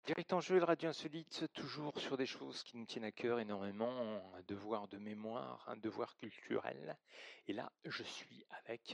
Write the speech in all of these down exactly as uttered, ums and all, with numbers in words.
Direct en jeu, le Radio Insolite, toujours sur des choses qui nous tiennent à cœur énormément, un devoir de mémoire, un devoir culturel. Et là, je suis avec...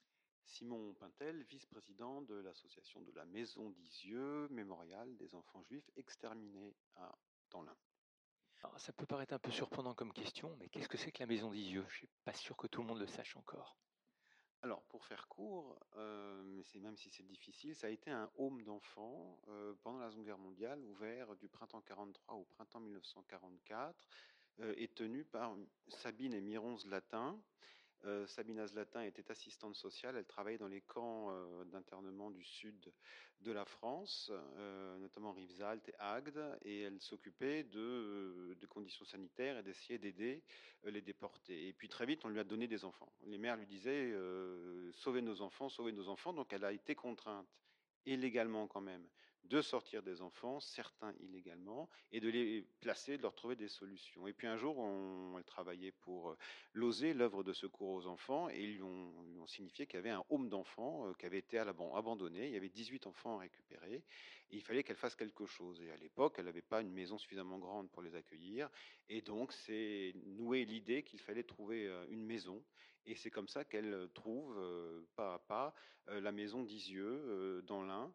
Simon Pintel, vice-président de l'association de la Maison d'Isieux, mémorial des enfants juifs exterminés à, dans l'Ain. Alors, ça peut paraître un peu surprenant comme question, mais qu'est-ce que c'est que la Maison d'Isieux? Je ne suis pas sûr que tout le monde le sache encore. Alors, pour faire court, euh, mais c'est, même si c'est difficile, ça a été un home d'enfants euh, pendant la Seconde Guerre mondiale, ouvert du printemps quarante-trois au printemps mille neuf cent quarante-quatre, euh, et tenu par Sabine et Miron Zlatin. Euh, Sabina Zlatin était assistante sociale, elle travaillait dans les camps euh, d'internement du sud de la France, euh, notamment Rivesaltes et Agde, et elle s'occupait de, euh, de conditions sanitaires et d'essayer d'aider euh, les déportés. Et puis très vite, on lui a donné des enfants. Les mères lui disaient euh, sauvez nos enfants, sauvez nos enfants. Donc elle a été contrainte, illégalement quand même, de sortir des enfants, certains illégalement, et de les placer, de leur trouver des solutions. Et puis un jour, on, elle travaillait pour l'O S E, l'œuvre de secours aux enfants, et ils lui ont, lui ont signifié qu'il y avait un home d'enfants euh, qui avait été à l'abandon, abandonné. Il y avait dix-huit enfants à récupérer, et il fallait qu'elle fasse quelque chose. Et à l'époque, elle n'avait pas une maison suffisamment grande pour les accueillir, et donc c'est noué l'idée qu'il fallait trouver euh, une maison. Et c'est comme ça qu'elle trouve, euh, pas à pas, euh, la maison d'Isieux euh, dans l'Ain.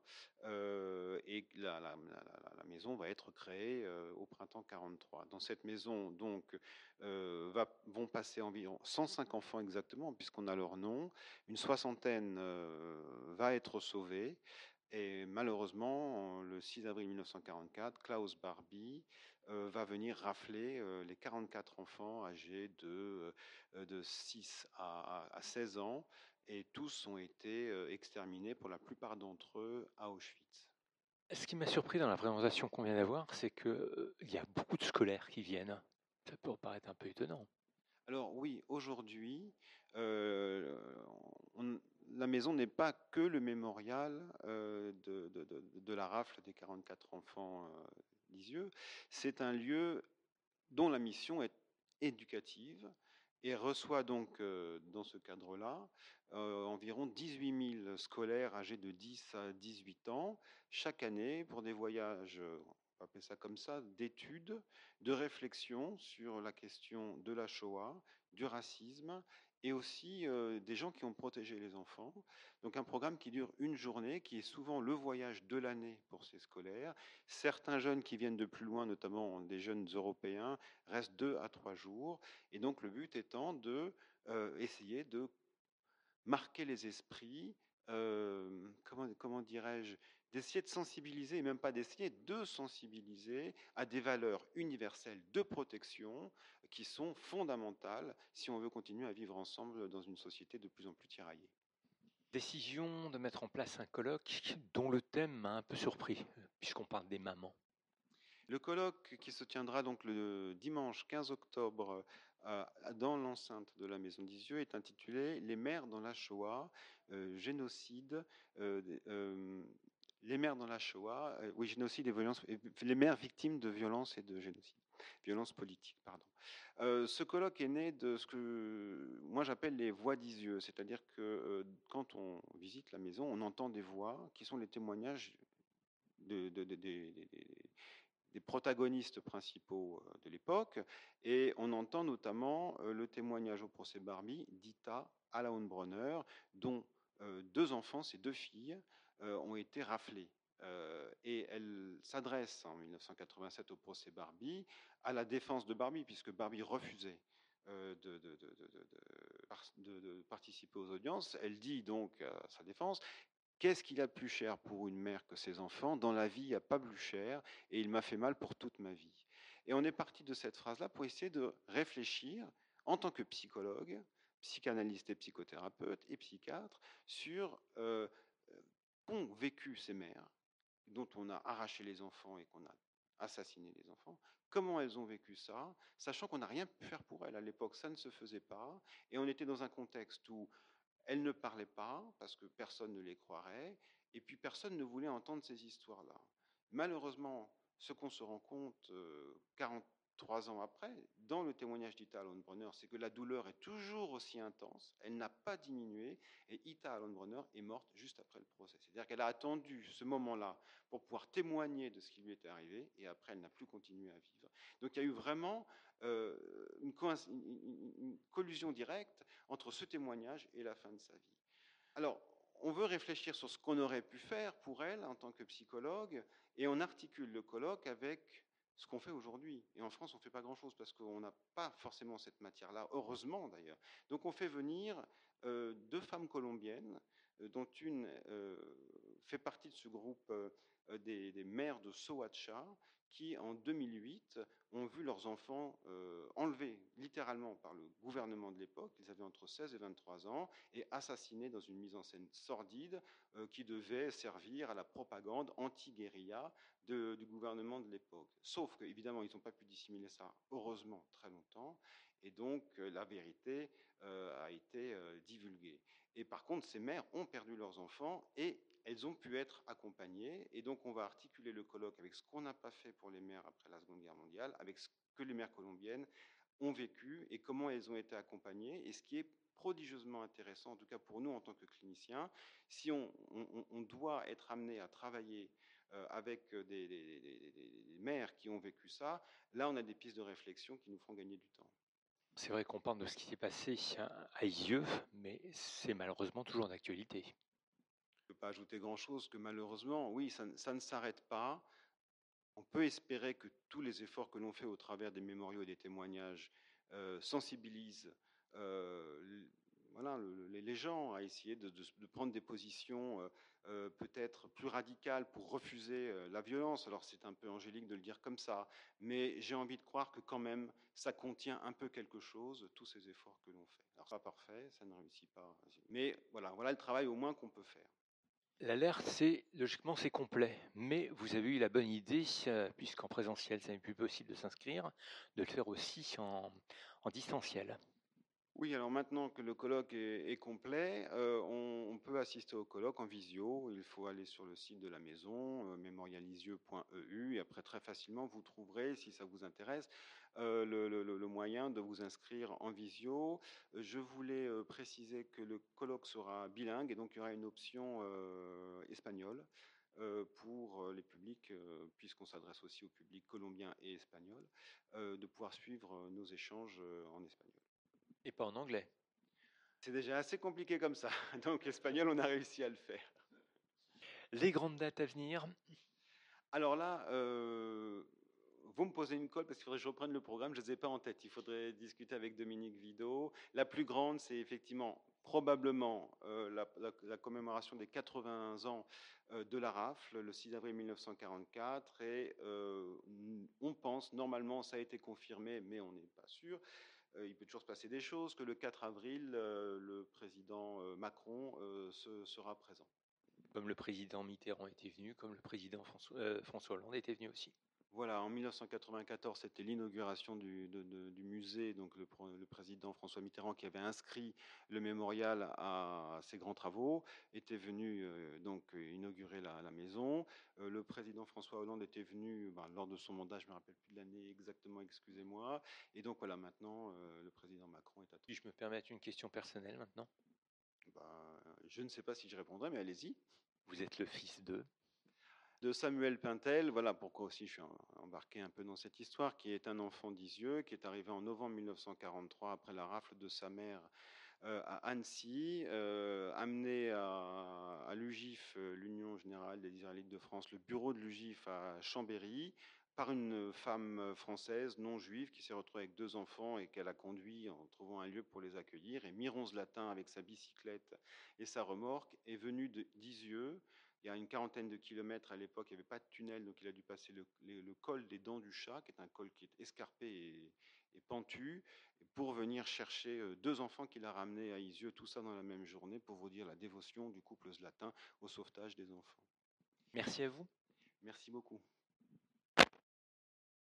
Euh, et la, la, la, la, maison va être créée euh, au printemps quarante-trois. Dans cette maison, donc, euh, va, vont passer environ cent cinq enfants exactement, puisqu'on a leur nom. Une soixantaine euh, va être sauvée. Et malheureusement, le six avril mille neuf cent quarante-quatre, Klaus Barbie euh, va venir rafler euh, les quarante-quatre enfants âgés de, euh, de six à, à seize ans, et tous ont été euh, exterminés, pour la plupart d'entre eux, à Auschwitz. Ce qui m'a surpris dans la présentation qu'on vient d'avoir, c'est qu'il euh, y a beaucoup de scolaires qui viennent. Ça peut paraître un peu étonnant. Alors oui, aujourd'hui, euh, on- la maison n'est pas que le mémorial euh, de, de- de- de la rafle des quarante-quatre enfants euh, d'Isieux. C'est un lieu dont la mission est éducative et reçoit donc euh, dans ce cadre-là euh, environ dix-huit mille scolaires âgés de dix à dix-huit ans chaque année pour des voyages, on va appeler ça comme ça, d'études, de réflexion sur la question de la Shoah, du racisme, et aussi euh, des gens qui ont protégé les enfants. Donc un programme qui dure une journée, qui est souvent le voyage de l'année pour ces scolaires. Certains jeunes qui viennent de plus loin, notamment des jeunes européens, restent deux à trois jours. Et donc le but étant de euh, essayer de marquer les esprits, euh, comment, comment dirais-je, d'essayer de sensibiliser, et même pas d'essayer, de sensibiliser à des valeurs universelles de protection qui sont fondamentales si on veut continuer à vivre ensemble dans une société de plus en plus tiraillée. Décision de mettre en place un colloque dont le thème m'a un peu surpris, puisqu'on parle des mamans. Le colloque qui se tiendra donc le dimanche quinze octobre euh, dans l'enceinte de la Maison d'Isieux est intitulé Les mères dans la Shoah, euh, génocide, euh, euh, les mères dans la Shoah, euh, oui, génocide et violence, les mères victimes de violences et de génocide, violence politique, pardon. Euh, ce colloque est né de ce que moi j'appelle les voix d'Isieux, c'est-à-dire que euh, quand on visite la maison, on entend des voix qui sont les témoignages de, de, de, de, des protagonistes principaux euh, de l'époque, et on entend notamment euh, le témoignage au procès Barbie d'Ita Alaunbronner, dont euh, deux enfants, ses deux filles, euh, ont été raflés. Euh, et elle s'adresse en mille neuf cent quatre-vingt-sept au procès Barbie à la défense de Barbie, puisque Barbie refusait euh, de, de, de, de, de participer aux audiences. Elle dit donc à sa défense: qu'est-ce qu'il y a de plus cher pour une mère que ses enfants? Dans la vie, il n'y a pas plus cher, et il m'a fait mal pour toute ma vie. Et on est parti de cette phrase-là pour essayer de réfléchir, en tant que psychologue, psychanalyste et psychothérapeute et psychiatre, sur euh, qu'ont vécu ces mères, dont on a arraché les enfants et qu'on a assassiné les enfants, comment elles ont vécu ça, sachant qu'on n'a rien pu faire pour elles. À l'époque, ça ne se faisait pas, et on était dans un contexte où elles ne parlaient pas parce que personne ne les croirait, et puis personne ne voulait entendre ces histoires-là. Malheureusement, ce qu'on se rend compte euh, quarante trois ans après, dans le témoignage d'Ita Allenbrunner, c'est que la douleur est toujours aussi intense, elle n'a pas diminué, et Ita Allenbrunner est morte juste après le procès. C'est-à-dire qu'elle a attendu ce moment-là pour pouvoir témoigner de ce qui lui était arrivé, et après elle n'a plus continué à vivre. Donc il y a eu vraiment euh, une, une, une collusion directe entre ce témoignage et la fin de sa vie. Alors, on veut réfléchir sur ce qu'on aurait pu faire pour elle en tant que psychologue, et on articule le colloque avec ce qu'on fait aujourd'hui. Et en France, on ne fait pas grand-chose parce qu'on n'a pas forcément cette matière-là, heureusement d'ailleurs. Donc on fait venir euh, deux femmes colombiennes, euh, dont une euh, fait partie de ce groupe euh, des, des mères de Soacha, qui en deux mille huit ont vu leurs enfants euh, enlevés littéralement par le gouvernement de l'époque, ils avaient entre seize et vingt-trois ans, et assassinés dans une mise en scène sordide euh, qui devait servir à la propagande anti-guérilla de, du gouvernement de l'époque. Sauf qu'évidemment, ils n'ont pas pu dissimuler ça, heureusement, très longtemps, et donc euh, la vérité euh, a été euh, divulguée. Et par contre, ces mères ont perdu leurs enfants et elles ont pu être accompagnées. Et donc, on va articuler le colloque avec ce qu'on n'a pas fait pour les mères après la Seconde Guerre mondiale, avec ce que les mères colombiennes ont vécu et comment elles ont été accompagnées. Et ce qui est prodigieusement intéressant, en tout cas pour nous en tant que cliniciens, si on, on, on doit être amené à travailler euh, avec des, des, des, des mères qui ont vécu ça, là, on a des pistes de réflexion qui nous feront gagner du temps. C'est vrai qu'on parle de ce qui s'est passé à Isieux, mais c'est malheureusement toujours d'actualité. Je ne peux pas ajouter grand-chose, que malheureusement, oui, ça, ça ne s'arrête pas. On peut espérer que tous les efforts que l'on fait au travers des mémoriaux et des témoignages euh, sensibilisent euh, voilà, le, les gens à essayer de, de, de prendre des positions euh, euh, peut-être plus radicales pour refuser euh, la violence. Alors c'est un peu angélique de le dire comme ça, mais j'ai envie de croire que quand même ça contient un peu quelque chose, tous ces efforts que l'on fait. Alors c'est pas parfait, ça ne réussit pas, mais voilà, voilà le travail au moins qu'on peut faire. L'alerte, c'est logiquement c'est complet, mais vous avez eu la bonne idée, euh, puisqu'en présentiel ça n'est plus possible de s'inscrire, de le faire aussi en, en distanciel. Oui, alors maintenant que le colloque est, est complet, euh, on, on peut assister au colloque en visio. Il faut aller sur le site de la maison, euh, mémorialisieux point e u, et après très facilement vous trouverez, si ça vous intéresse, euh, le, le, le, moyen de vous inscrire en visio. Je voulais euh, préciser que le colloque sera bilingue et donc il y aura une option euh, espagnole euh, pour les publics, euh, puisqu'on s'adresse aussi au public colombien et espagnol, euh, de pouvoir suivre nos échanges euh, en espagnol. Et pas en anglais. C'est déjà assez compliqué comme ça. Donc l'espagnol, on a réussi à le faire. Les grandes dates à venir. Alors là, euh, vous me posez une colle parce qu'il faudrait que je reprenne le programme. Je ne les ai pas en tête. Il faudrait discuter avec Dominique Vido. La plus grande, c'est effectivement probablement euh, la, la, la, commémoration des quatre-vingts ans euh, de la rafle, le six avril mille neuf cent quarante-quatre. Et euh, on pense, normalement, ça a été confirmé, mais on n'est pas sûr. Il peut toujours se passer des choses, que le quatre avril, euh, le président euh, Macron euh, se, sera présent. Comme le président Mitterrand était venu, comme le président François, euh, François Hollande était venu aussi. Voilà, en mille neuf cent quatre-vingt-quatorze, c'était l'inauguration du, de, de, du musée, donc le, le, président François Mitterrand qui avait inscrit le mémorial à ses grands travaux, était venu euh, donc inaugurer la, la maison. Euh, le président François Hollande était venu ben, lors de son mandat, je ne me rappelle plus de l'année exactement, excusez-moi. Et donc voilà, maintenant, euh, le président Macron est à tout. Si je me permets une question personnelle maintenant. Ben, je ne sais pas si je répondrai, mais allez-y. Vous êtes le fils de de Samuel Pintel, voilà pourquoi aussi je suis embarqué un peu dans cette histoire, qui est un enfant d'Isieux, qui est arrivé en novembre mille neuf cent quarante-trois après la rafle de sa mère euh, à Annecy, euh, amené à, à l'U G I F, l'Union Générale des Israélites de France, le bureau de l'U G I F à Chambéry, par une femme française non juive qui s'est retrouvée avec deux enfants et qu'elle a conduit en trouvant un lieu pour les accueillir. Et Miron Zlatin, avec sa bicyclette et sa remorque, est venu d'Isieux. Il y a une quarantaine de kilomètres à l'époque, il n'y avait pas de tunnel, donc il a dû passer le, le, le col des Dents du Chat, qui est un col qui est escarpé et, et pentu, pour venir chercher deux enfants qu'il a ramenés à Isieux, tout ça dans la même journée, pour vous dire la dévotion du couple Zlatin au sauvetage des enfants. Merci à vous. Merci beaucoup.